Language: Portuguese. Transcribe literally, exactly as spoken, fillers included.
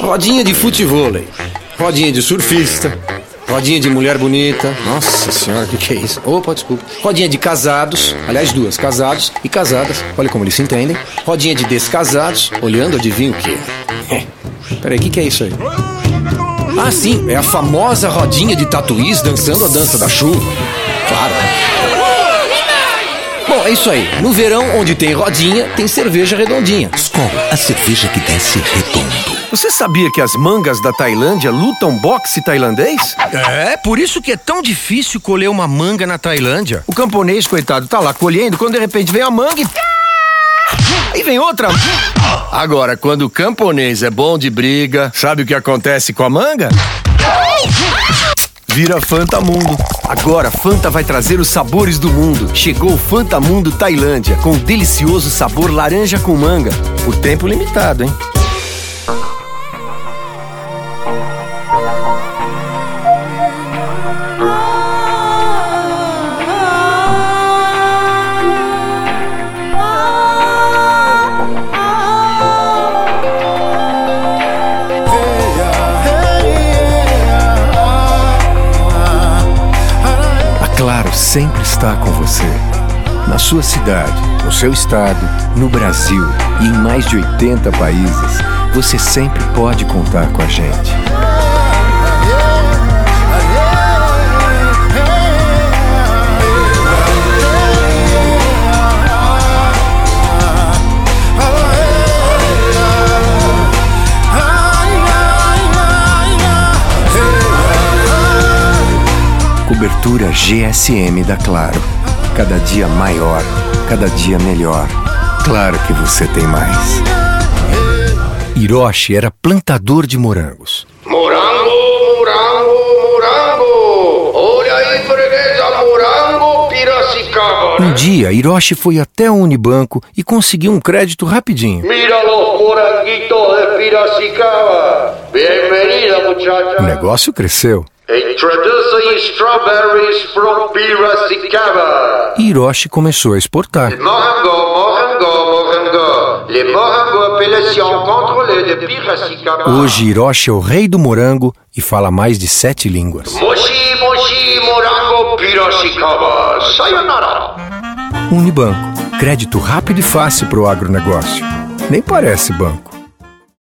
Rodinha de futevôlei, rodinha de surfista, rodinha de mulher bonita. Nossa senhora, o que, que é isso? Opa, desculpa. Rodinha de casados, aliás duas, casados e casadas. Olha como eles se entendem. Rodinha de descasados, olhando, adivinha o quê? Peraí, o que, que é isso aí? Ah, sim, é a famosa rodinha de tatuís dançando a dança da chuva. Claro. Bom, é isso aí. No verão, onde tem rodinha, tem cerveja redondinha. Skol, a cerveja que desce redondo. Você sabia que as mangas da Tailândia lutam boxe tailandês? É, por isso que é tão difícil colher uma manga na Tailândia. O camponês, coitado, tá lá colhendo, quando de repente vem a manga e... Aí vem outra. Agora, quando o camponês é bom de briga, sabe o que acontece com a manga? Vira Fanta Mundo. Agora, Fanta vai trazer os sabores do mundo. Chegou o Fanta Mundo Tailândia, com o delicioso sabor laranja com manga. Por tempo limitado, hein? Claro, sempre está com você. Na sua cidade, no seu estado, no Brasil e em mais de oitenta países, você sempre pode contar com a gente. Cobertura G S M da Claro. Cada dia maior, cada dia melhor. Claro que você tem mais. Hiroshi era plantador de morangos. Morango, morango, morango. Olha aí, freguesa, morango, Piracicaba. Um dia, Hiroshi foi até o Unibanco e conseguiu um crédito rapidinho. Mira los moranguitos de Piracicaba. Bienvenida, muchacha. O negócio cresceu. Introducing strawberries from Piracicaba. E Hiroshi começou a exportar. Morango, morango, morango. Le morango appellation contrôlée de Piracicaba. Hoje, Hiroshi é o rei do morango e fala mais de sete línguas. Moshi, moshi, morango, Piracicaba. Sayonara. Unibanco. Crédito rápido e fácil para o agronegócio. Nem parece banco.